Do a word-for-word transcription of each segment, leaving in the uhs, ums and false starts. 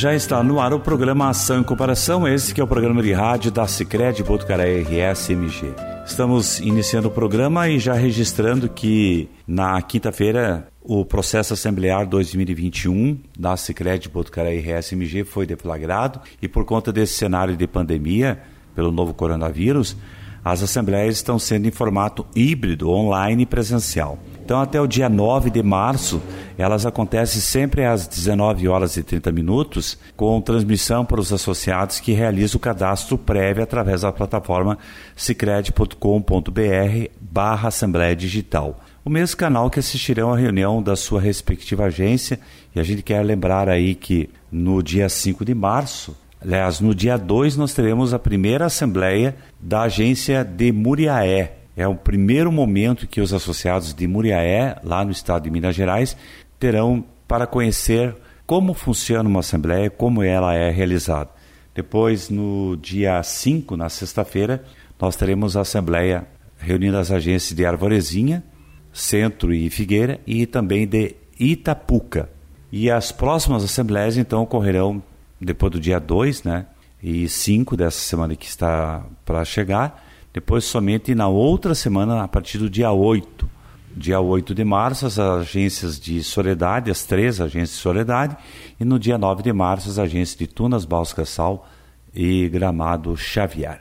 Já está no ar o programa Ação e Comparação, esse que é o programa de rádio da Sicredi Botucaraí R S M G. Estamos iniciando o programa e já registrando que na quinta-feira o processo assemblear dois mil e vinte e um da Sicredi Botucaraí R S M G foi deflagrado e por conta desse cenário de pandemia pelo novo coronavírus, as assembleias estão sendo em formato híbrido, online e presencial. Então, até o dia nove de março, elas acontecem sempre às dezenove horas e trinta minutos, com transmissão para os associados que realizam o cadastro prévio através da plataforma sicredi ponto com ponto br barra Assembleia Digital. O mesmo canal que assistirão à reunião da sua respectiva agência, e a gente quer lembrar aí que no dia cinco de março, aliás, no dia dois, nós teremos a primeira assembleia da agência de Muriaé. É o primeiro momento que os associados de Muriaé, lá no estado de Minas Gerais, terão para conhecer como funciona uma assembleia, como ela é realizada. Depois, no dia cinco, na sexta-feira, nós teremos a assembleia reunindo as agências de Arvorezinha, Centro e Figueira e também de Itapuca. E as próximas assembleias, então, ocorrerão depois do dia dois, né, e cinco dessa semana que está para chegar, depois somente na outra semana, a partir do dia oito. Dia oito de março, as agências de Soledade, as três agências de Soledade, e no dia nove de março, as agências de Tunas, Balsas-Sal e Gramado Xavier.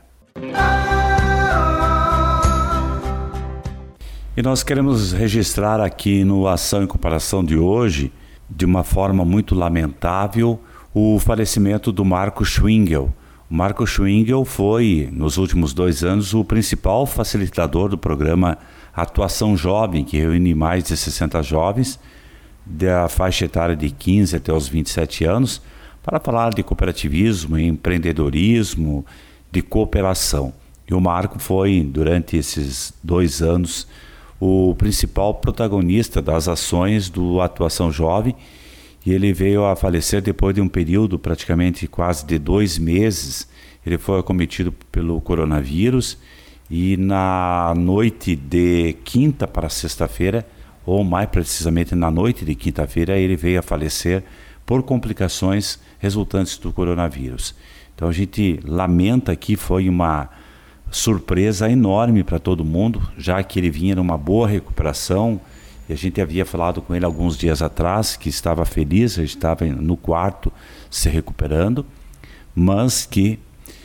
E nós queremos registrar aqui no Ação e Comparação de hoje, de uma forma muito lamentável, o falecimento do Marco Schwingel. O Marco Schwingel foi, nos últimos dois anos, o principal facilitador do programa Atuação Jovem, que reúne mais de sessenta jovens da faixa etária de quinze até os vinte e sete anos, para falar de cooperativismo, empreendedorismo, de cooperação. E o Marco foi, durante esses dois anos, o principal protagonista das ações do Atuação Jovem, e ele veio a falecer depois de um período praticamente quase de dois meses. Ele foi acometido pelo coronavírus e na noite de quinta para sexta-feira, ou mais precisamente na noite de quinta-feira, ele veio a falecer por complicações resultantes do coronavírus. Então a gente lamenta que foi uma surpresa enorme para todo mundo, já que ele vinha numa boa recuperação. E a gente havia falado com ele alguns dias atrás que estava feliz, ele estava no quarto se recuperando, mas que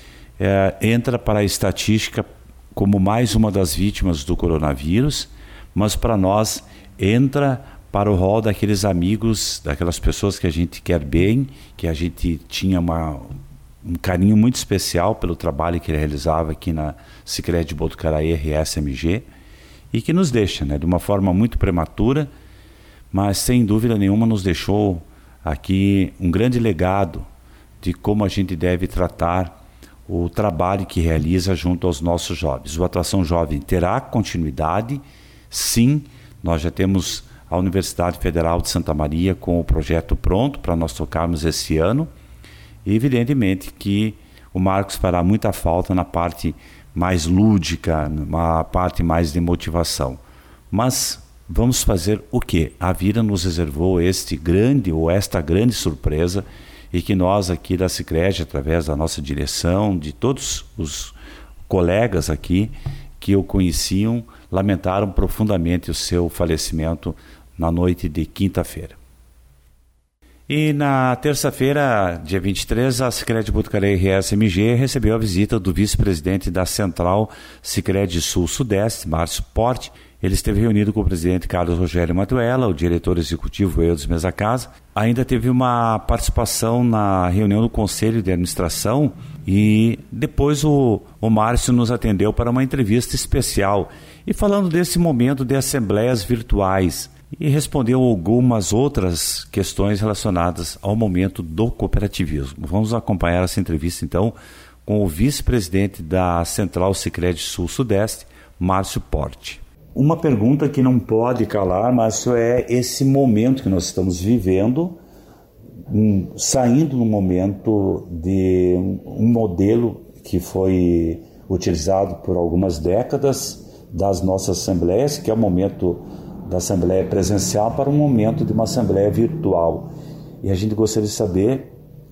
é, entra para a estatística como mais uma das vítimas do coronavírus, mas para nós entra para o rol daqueles amigos, daquelas pessoas que a gente quer bem, que a gente tinha uma, um carinho muito especial pelo trabalho que ele realizava aqui na Sicredi Botucaraí R S M G, e que nos deixa, né, de uma forma muito prematura, mas sem dúvida nenhuma nos deixou aqui um grande legado de como a gente deve tratar o trabalho que realiza junto aos nossos jovens. O Atuação Jovem terá continuidade, sim. Nós já temos a Universidade Federal de Santa Maria com o projeto pronto para nós tocarmos esse ano, e evidentemente que o Marcos fará muita falta na parte mais lúdica, uma parte mais de motivação. Mas vamos fazer o quê? A vida nos reservou este grande ou esta grande surpresa, e que nós aqui da Sicredi, através da nossa direção, de todos os colegas aqui que o conheciam, lamentaram profundamente o seu falecimento na noite de quinta-feira. E na terça-feira, dia vinte e três, a Sicredi Botucaraí R S M G recebeu a visita do vice-presidente da Central Sicredi Sul-Sudeste, Márcio Porte. Ele esteve reunido com o presidente Carlos Rogério Matuela, o diretor executivo Eudes Mesa Casa. Ainda teve uma participação na reunião do Conselho de Administração e depois o, o Márcio nos atendeu para uma entrevista especial e falando desse momento de assembleias virtuais, e respondeu algumas outras questões relacionadas ao momento do cooperativismo. Vamos acompanhar essa entrevista então com o vice-presidente da Central Sicredi Sul-Sudeste, Márcio Porte. Uma pergunta que não pode calar, Márcio, é esse momento que nós estamos vivendo, um, saindo num momento de um modelo que foi utilizado por algumas décadas das nossas assembleias, que é o momento da assembleia presencial, para um momento de uma assembleia virtual. E a gente gostaria de saber,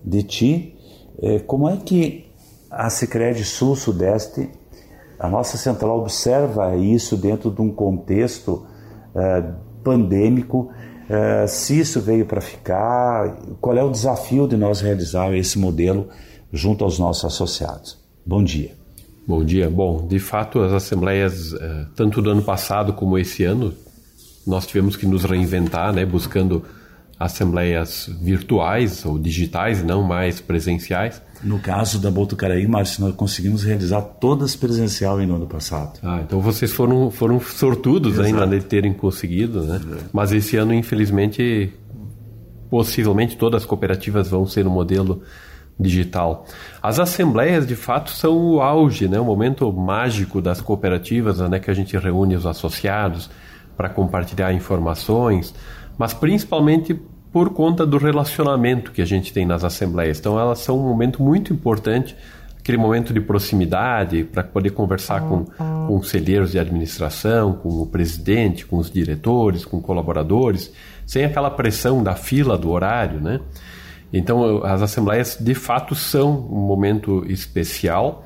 de ti, é, como é que a Sicredi Sul-Sudeste, a nossa central, observa isso dentro de um contexto é, pandêmico, é, se isso veio para ficar, qual é o desafio de nós realizar esse modelo junto aos nossos associados? Bom dia. Bom dia. Bom, de fato, as assembleias, tanto do ano passado como esse ano, nós tivemos que nos reinventar, né, buscando assembleias virtuais ou digitais, não mais presenciais. No caso da Botucaraí, Márcio, nós conseguimos realizar todas presencial no ano passado. Ah, então vocês foram, foram sortudos. Exato. Ainda de terem conseguido, né? É. Mas esse ano, infelizmente, possivelmente todas as cooperativas vão ser no modelo digital. As assembleias, de fato, são o auge, né? O momento mágico das cooperativas, né? Que a gente reúne os associados para compartilhar informações, mas principalmente por conta do relacionamento que a gente tem nas assembleias. Então elas são um momento muito importante, aquele momento de proximidade para poder conversar com conselheiros de administração, com o presidente, com os diretores, com colaboradores, sem aquela pressão da fila do horário, né? Então as assembleias de fato são um momento especial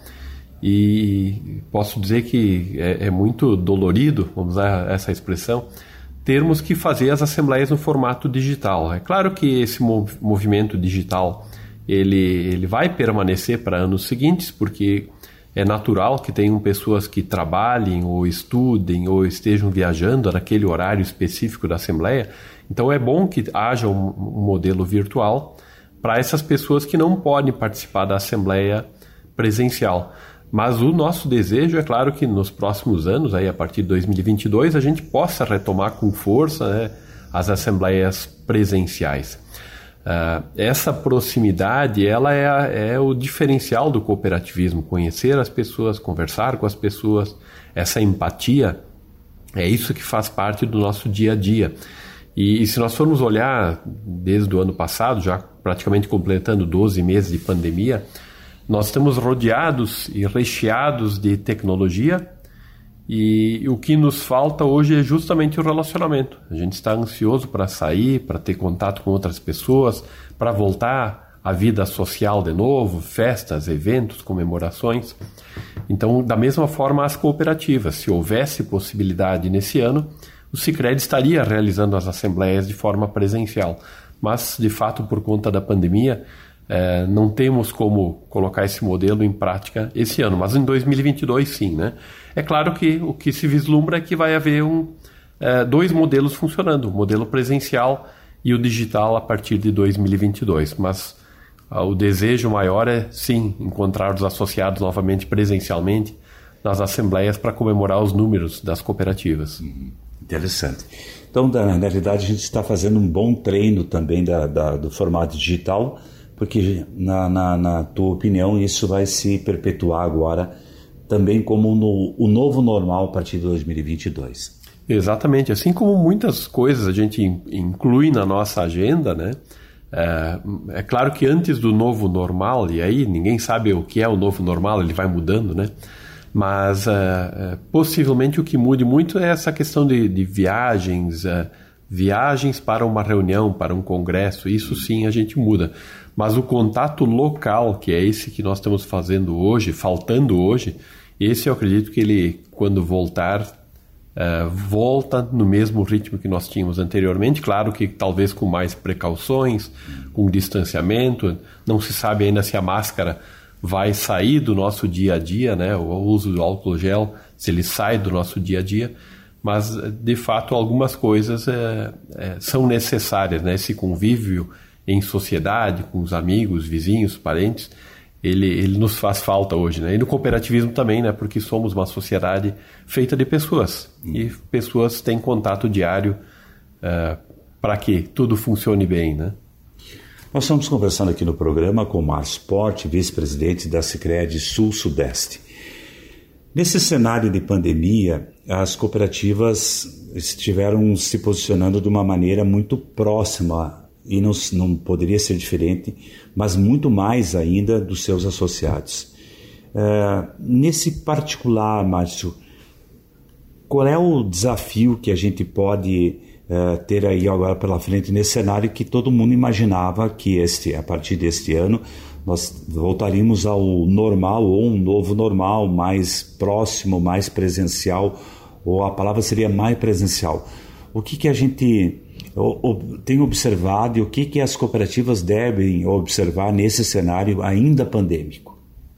e posso dizer que é, é muito dolorido, vamos usar essa expressão, termos que fazer as assembleias no formato digital. É claro que esse mov- movimento digital ele, ele vai permanecer para anos seguintes, porque é natural que tenham pessoas que trabalhem ou estudem ou estejam viajando naquele horário específico da assembleia. Então é bom que haja um, um modelo virtual para essas pessoas que não podem participar da assembleia presencial. Mas o nosso desejo é claro que nos próximos anos, aí a partir de dois mil e vinte e dois, a gente possa retomar com força, né, as assembleias presenciais. Uh, essa proximidade ela é, a, é o diferencial do cooperativismo, conhecer as pessoas, conversar com as pessoas, essa empatia, é isso que faz parte do nosso dia a dia. E, e se nós formos olhar desde o ano passado, já praticamente completando doze meses de pandemia, nós estamos rodeados e recheados de tecnologia e o que nos falta hoje é justamente o relacionamento. A gente está ansioso para sair, para ter contato com outras pessoas, para voltar à vida social de novo, festas, eventos, comemorações. Então, da mesma forma, as cooperativas. Se houvesse possibilidade nesse ano, o Sicredi estaria realizando as assembleias de forma presencial. Mas, de fato, por conta da pandemia, É, não temos como colocar esse modelo em prática esse ano, mas em dois mil e vinte e dois sim, né? É claro que o que se vislumbra é que vai haver um, é, dois modelos funcionando, o modelo presencial e o digital a partir de dois mil e vinte e dois, mas ah, o desejo maior é sim encontrar os associados novamente presencialmente nas assembleias para comemorar os números das cooperativas. Uhum. Interessante. Então, na realidade, a gente está fazendo um bom treino também da, da, do formato digital, porque, na, na, na tua opinião, isso vai se perpetuar agora também como no, o novo normal a partir de dois mil e vinte e dois. Exatamente. Assim como muitas coisas a gente inclui na nossa agenda, né? É, é claro que antes do novo normal, e aí ninguém sabe o que é o novo normal, ele vai mudando, né? Mas é, é, possivelmente o que mude muito é essa questão de, de viagens, é, viagens para uma reunião, para um congresso, isso sim a gente muda. Mas o contato local, que é esse que nós estamos fazendo hoje, faltando hoje, esse eu acredito que ele, quando voltar, uh, volta no mesmo ritmo que nós tínhamos anteriormente. Claro que talvez com mais precauções, com distanciamento. Não se sabe ainda se a máscara vai sair do nosso dia a dia, né? O uso do álcool gel, se ele sai do nosso dia a dia. Mas, de fato, algumas coisas é, é, são necessárias, né? Esse convívio em sociedade, com os amigos, vizinhos, parentes, ele, ele nos faz falta hoje, né? E no cooperativismo também, né? Porque somos uma sociedade feita de pessoas. Hum. E pessoas têm contato diário uh, para que tudo funcione bem, né? Nós estamos conversando aqui no programa com o Márcio Porte, vice-presidente da Sicredi Sul-Sudeste. Nesse cenário de pandemia, as cooperativas estiveram se posicionando de uma maneira muito próxima e não, não poderia ser diferente, mas muito mais ainda dos seus associados. É, nesse particular, Márcio, qual é o desafio que a gente pode uh, ter aí agora pela frente nesse cenário que todo mundo imaginava que este, a partir deste ano nós voltaríamos ao normal ou um novo normal mais próximo, mais presencial, ou a palavra seria mais presencial. O que, que a gente tem observado e o que, que as cooperativas devem observar nesse cenário ainda pandêmico?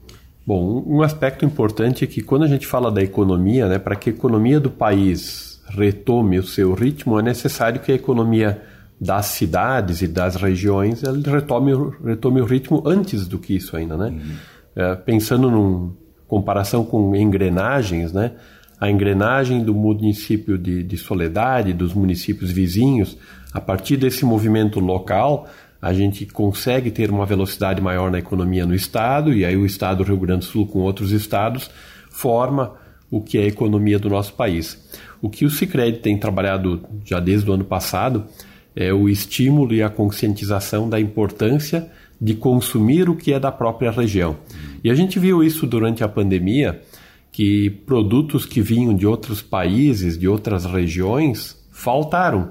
Bom, um aspecto importante é que quando a gente fala da economia, né, para que a economia do país retome o seu ritmo, é necessário que a economia das cidades e das regiões ela retome, retome o ritmo antes do que isso ainda, né? Uhum. É, pensando numa comparação com engrenagens, né? A engrenagem do município de, de Soledade, dos municípios vizinhos, a partir desse movimento local, a gente consegue ter uma velocidade maior na economia no estado, e aí o estado do Rio Grande do Sul com outros estados forma o que é a economia do nosso país. O que o Sicredi tem trabalhado já desde o ano passado é o estímulo e a conscientização da importância de consumir o que é da própria região. E a gente viu isso durante a pandemia, que produtos que vinham de outros países, de outras regiões, faltaram.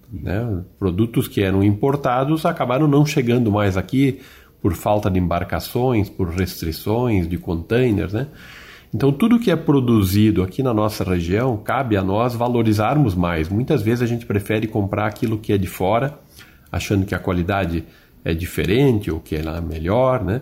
Né? Produtos que eram importados acabaram não chegando mais aqui por falta de embarcações, por restrições de containers, né? Então, tudo que é produzido aqui na nossa região, cabe a nós valorizarmos mais. Muitas vezes a gente prefere comprar aquilo que é de fora, achando que a qualidade é diferente ou que é melhor, né?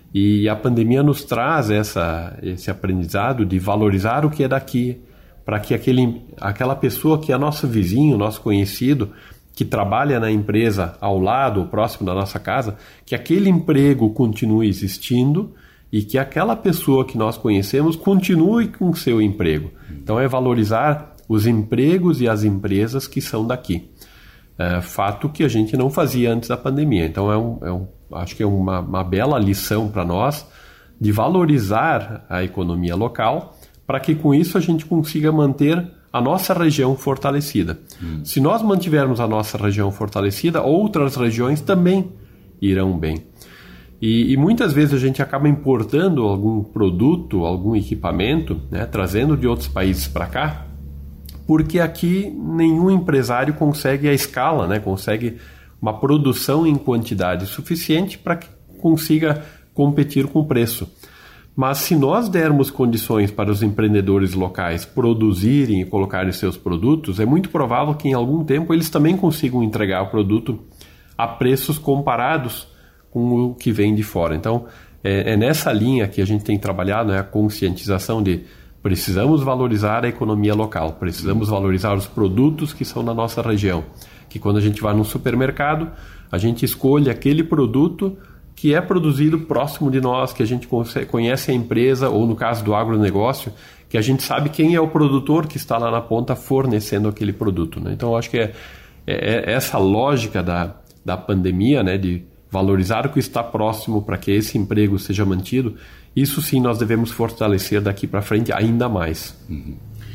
E a pandemia nos traz essa, esse aprendizado de valorizar o que é daqui, para que aquele, aquela pessoa que é nosso vizinho, nosso conhecido, que trabalha na empresa ao lado ou próximo da nossa casa, que aquele emprego continue existindo e que aquela pessoa que nós conhecemos continue com o seu emprego. Então é valorizar os empregos e as empresas que são daqui. É, fato que a gente não fazia antes da pandemia. Então é um, é um, acho que é uma, uma bela lição para nós de valorizar a economia local, para que com isso a gente consiga manter a nossa região fortalecida. Hum. Se nós mantivermos a nossa região fortalecida, outras regiões também irão bem. E, e muitas vezes a gente acaba importando algum produto, algum equipamento, né, trazendo de outros países para cá, porque aqui nenhum empresário consegue a escala, né, consegue uma produção em quantidade suficiente para que consiga competir com o preço. Mas se nós dermos condições para os empreendedores locais produzirem e colocarem seus produtos, é muito provável que em algum tempo eles também consigam entregar o produto a preços comparados com o que vem de fora. Então, é, é nessa linha que a gente tem trabalhado, né, a conscientização de precisamos valorizar a economia local, precisamos valorizar os produtos que são na nossa região, que quando a gente vai num supermercado, a gente escolhe aquele produto que é produzido próximo de nós, que a gente conhece a empresa, ou no caso do agronegócio, que a gente sabe quem é o produtor que está lá na ponta fornecendo aquele produto. Né? Então, eu acho que é, é, é essa lógica da, da pandemia, né, de valorizar o que está próximo para que esse emprego seja mantido, isso sim nós devemos fortalecer daqui para frente ainda mais. Uhum.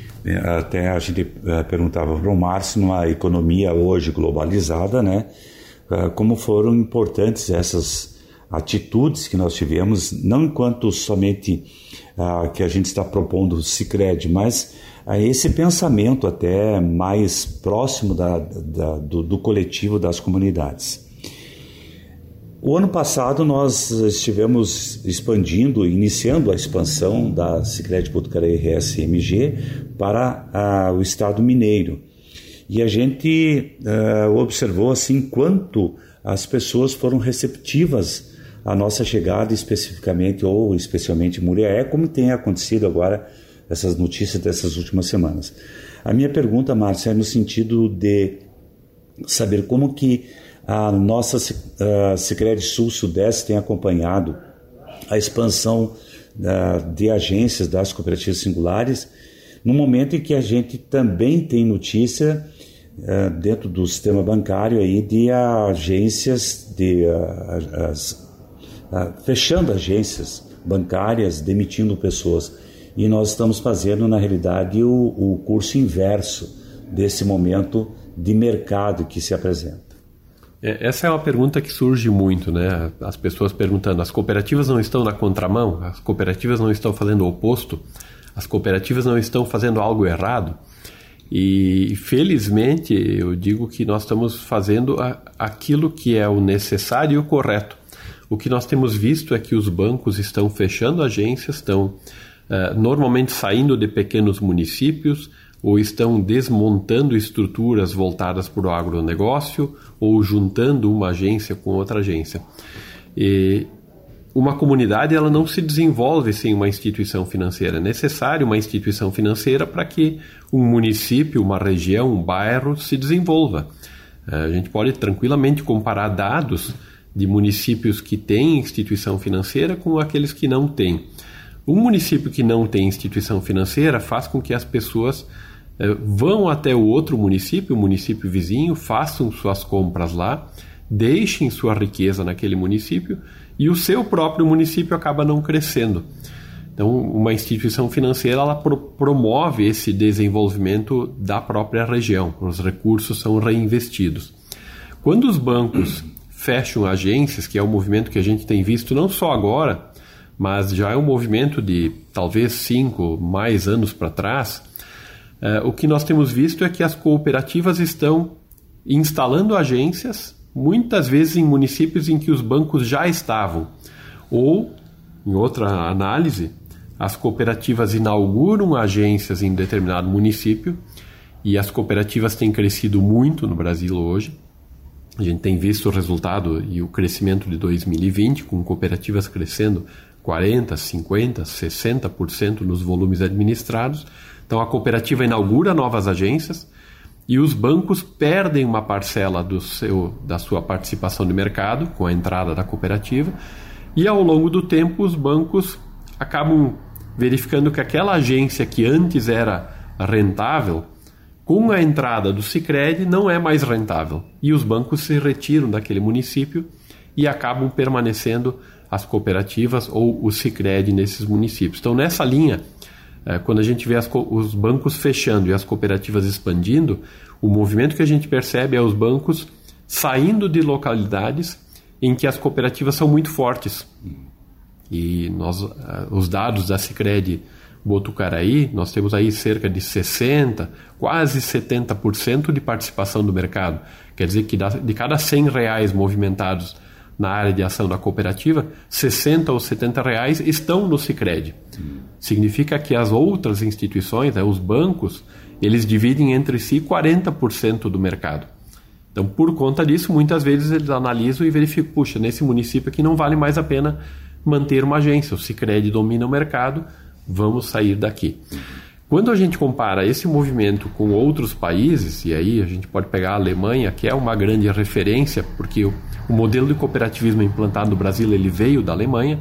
Até a gente perguntava para o Márcio, numa economia hoje globalizada, né, como foram importantes essas atitudes que nós tivemos, não enquanto somente uh, que a gente está propondo o Sicredi, mas uh, esse pensamento até mais próximo da, da, do, do coletivo das comunidades. O ano passado nós estivemos expandindo, iniciando a expansão da Sicredi Botucatu R S M G para uh, o estado mineiro. E a gente uh, observou assim quanto as pessoas foram receptivas à nossa chegada, especificamente ou especialmente em Muriaé, como tem acontecido agora essas notícias dessas últimas semanas. A minha pergunta, Márcia, é no sentido de saber como que a nossa uh, Sicredi Sul-Sudeste tem acompanhado a expansão uh, de agências das cooperativas singulares, no momento em que a gente também tem notícia uh, dentro do sistema bancário aí de agências, de, uh, as, uh, fechando agências bancárias, demitindo pessoas. E nós estamos fazendo, na realidade, o, o curso inverso desse momento de mercado que se apresenta. Essa é uma pergunta que surge muito, né? As pessoas perguntando, as cooperativas não estão na contramão? As cooperativas não estão fazendo o oposto? As cooperativas não estão fazendo algo errado? E felizmente eu digo que nós estamos fazendo a, aquilo que é o necessário e o correto. O que nós temos visto é que os bancos estão fechando agências, estão uh, normalmente saindo de pequenos municípios, ou estão desmontando estruturas voltadas para o agronegócio, ou juntando uma agência com outra agência. E uma comunidade ela não se desenvolve sem uma instituição financeira. É necessário uma instituição financeira para que um município, uma região, um bairro se desenvolva. A gente pode tranquilamente comparar dados de municípios que têm instituição financeira com aqueles que não têm. Um município que não tem instituição financeira faz com que as pessoas eh, vão até o outro município, o município vizinho, façam suas compras lá, deixem sua riqueza naquele município e o seu próprio município acaba não crescendo. Então, uma instituição financeira ela pro- promove esse desenvolvimento da própria região. Os recursos são reinvestidos. Quando os bancos fecham agências, que é um movimento que a gente tem visto não só agora, mas já é um movimento de talvez cinco, mais anos para trás, eh, o que nós temos visto é que as cooperativas estão instalando agências, muitas vezes em municípios em que os bancos já estavam. Ou, em outra análise, as cooperativas inauguram agências em determinado município, e as cooperativas têm crescido muito no Brasil hoje. A gente tem visto o resultado e o crescimento de dois mil e vinte, com cooperativas crescendo quarenta por cento, cinquenta por cento, sessenta por cento nos volumes administrados. Então a cooperativa inaugura novas agências e os bancos perdem uma parcela do seu, da sua participação de mercado com a entrada da cooperativa, e ao longo do tempo os bancos acabam verificando que aquela agência que antes era rentável, com a entrada do Sicredi não é mais rentável, e os bancos se retiram daquele município e acabam permanecendo as cooperativas ou o Sicredi nesses municípios. Então nessa linha, quando a gente vê as, os bancos fechando e as cooperativas expandindo, o movimento que a gente percebe é os bancos saindo de localidades em que as cooperativas são muito fortes. E nós, os dados da Sicredi Botucaraí, nós temos aí cerca de sessenta por cento, quase setenta por cento de participação do mercado. Quer dizer que de cada cem reais movimentados na área de ação da cooperativa, sessenta ou setenta reais estão no Sicredi. Hum. Significa que as outras instituições, né, os bancos, eles dividem entre si quarenta por cento do mercado. Então, por conta disso, muitas vezes eles analisam e verificam, puxa, nesse município aqui não vale mais a pena manter uma agência, o Sicredi domina o mercado, vamos sair daqui. Quando a gente compara esse movimento com outros países, e aí a gente pode pegar a Alemanha, que é uma grande referência, porque o, o modelo de cooperativismo implantado no Brasil ele veio da Alemanha.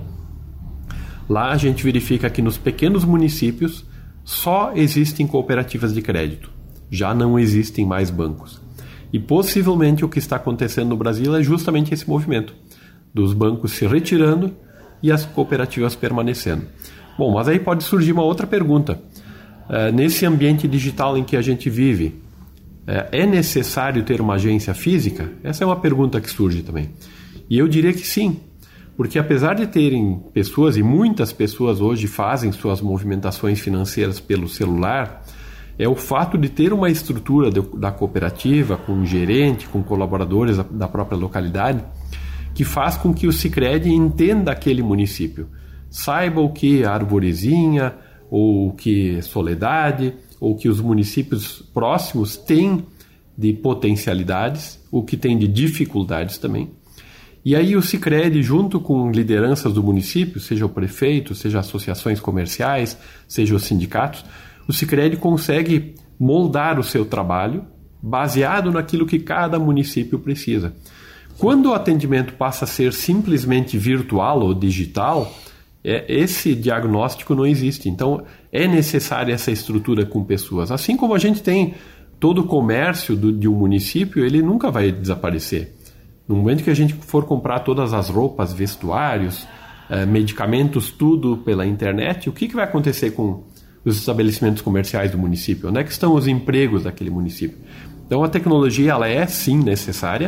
Lá a gente verifica que nos pequenos municípios só existem cooperativas de crédito, já não existem mais bancos. E possivelmente o que está acontecendo no Brasil é justamente esse movimento, dos bancos se retirando e as cooperativas permanecendo. Bom, mas aí pode surgir uma outra pergunta. Uh, nesse ambiente digital em que a gente vive, uh, é necessário ter uma agência física? Essa é uma pergunta que surge também. E eu diria que sim, porque apesar de terem pessoas, e muitas pessoas hoje fazem suas movimentações financeiras pelo celular, é o fato de ter uma estrutura de, da cooperativa, com um gerente, com colaboradores da, da própria localidade, que faz com que o Sicredi entenda aquele município. Saiba o que é Arvorezinha, ou o que é Soledade, ou o que os municípios próximos têm de potencialidades, o que tem de dificuldades também. E aí o Sicredi, junto com lideranças do município, seja o prefeito, seja associações comerciais, seja os sindicatos, o Sicredi consegue moldar o seu trabalho baseado naquilo que cada município precisa. Quando o atendimento passa a ser simplesmente virtual ou digital, esse diagnóstico não existe. Então, é necessária essa estrutura com pessoas. Assim como a gente tem todo o comércio do, de um município, ele nunca vai desaparecer. No momento que a gente for comprar todas as roupas, vestuários, eh, medicamentos, tudo pela internet, o que, que vai acontecer com os estabelecimentos comerciais do município? Onde é que estão os empregos daquele município? Então, a tecnologia ela é, sim, necessária,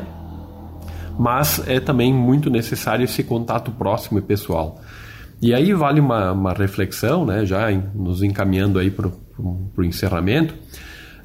mas é também muito necessário esse contato próximo e pessoal. E aí vale uma, uma reflexão, né, já em, nos encaminhando aí para o encerramento.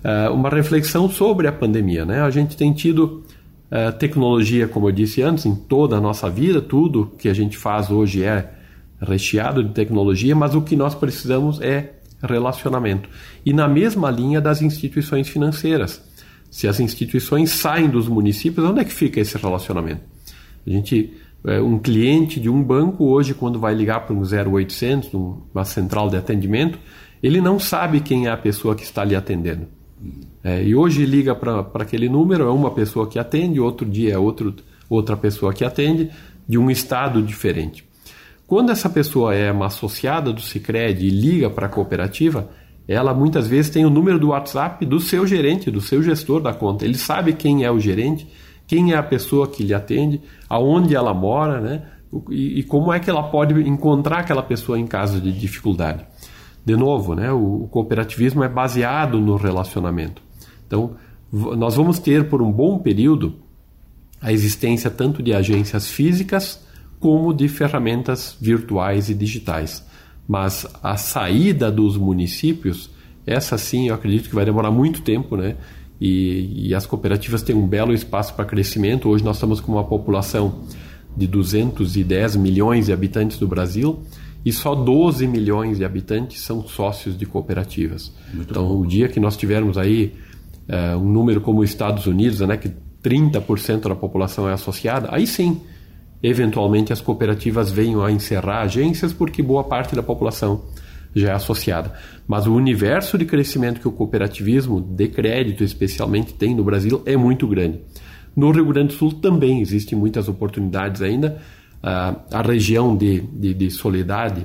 uh, uma reflexão sobre a pandemia, né? A gente tem tido uh, tecnologia, como eu disse antes, em toda a nossa vida, tudo que a gente faz hoje é recheado de tecnologia, mas o que nós precisamos é relacionamento. E na mesma linha das instituições financeiras. Se as instituições saem dos municípios, onde é que fica esse relacionamento? A gente, um cliente de um banco hoje, quando vai ligar para um zero oitocentos, uma central de atendimento, ele não sabe quem é a pessoa que está lhe atendendo. É, e hoje liga para aquele número, é uma pessoa que atende, outro dia é outro, outra pessoa que atende, de um estado diferente. Quando essa pessoa é uma associada do Sicredi e liga para a cooperativa, ela muitas vezes tem o número do WhatsApp do seu gerente, do seu gestor da conta. Ele sabe quem é o gerente, quem é a pessoa que lhe atende, aonde ela mora, né? e, e como é que ela pode encontrar aquela pessoa em caso de dificuldade. De novo, né? o, o cooperativismo é baseado no relacionamento. Então, v- nós vamos ter por um bom período a existência tanto de agências físicas como de ferramentas virtuais e digitais. Mas a saída dos municípios, essa sim eu acredito que vai demorar muito tempo, né? E, e as cooperativas têm um belo espaço para crescimento. Hoje nós estamos com uma população de duzentos e dez milhões de habitantes do Brasil e só doze milhões de habitantes são sócios de cooperativas. Muito então, bom. O dia que nós tivermos aí uh, um número como os Estados Unidos, né, que trinta por cento da população é associada, aí sim, eventualmente as cooperativas venham a encerrar agências porque boa parte da população já é associada. Mas o universo de crescimento que o cooperativismo de crédito especialmente tem no Brasil é muito grande. No Rio Grande do Sul também existem muitas oportunidades ainda. Uh, a região de, de, de Soledade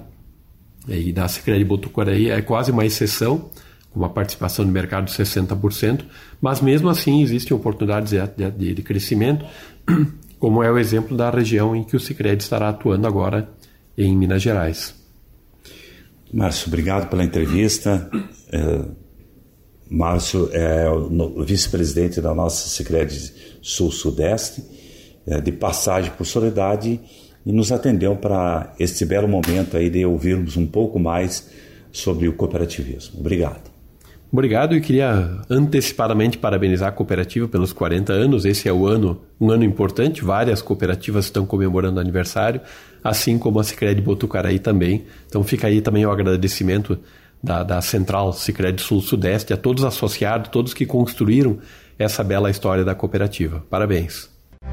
e da Sicredi Botucaraí é quase uma exceção, com uma participação no mercado de sessenta por cento, mas mesmo assim existem oportunidades de, de, de crescimento, como é o exemplo da região em que o Sicredi estará atuando agora em Minas Gerais. Márcio, obrigado pela entrevista. É, Márcio é o, o vice-presidente da nossa Sicredi Sul-Sudeste, é, de passagem por Soledade, e nos atendeu para este belo momento aí de ouvirmos um pouco mais sobre o cooperativismo. Obrigado. Obrigado, e queria antecipadamente parabenizar a cooperativa pelos quarenta anos. Esse é o ano, um ano importante, várias cooperativas estão comemorando aniversário, assim como a Sicredi Botucaraí também. Então fica aí também o agradecimento da, da Central Sicredi Sul-Sudeste, a todos os associados, todos que construíram essa bela história da cooperativa. Parabéns.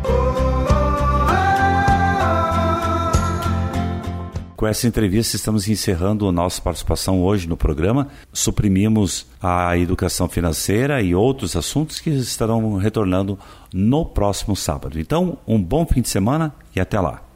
Com essa entrevista estamos encerrando a nossa participação hoje no programa. Suprimimos a educação financeira e outros assuntos que estarão retornando no próximo sábado. Então, um bom fim de semana e até lá.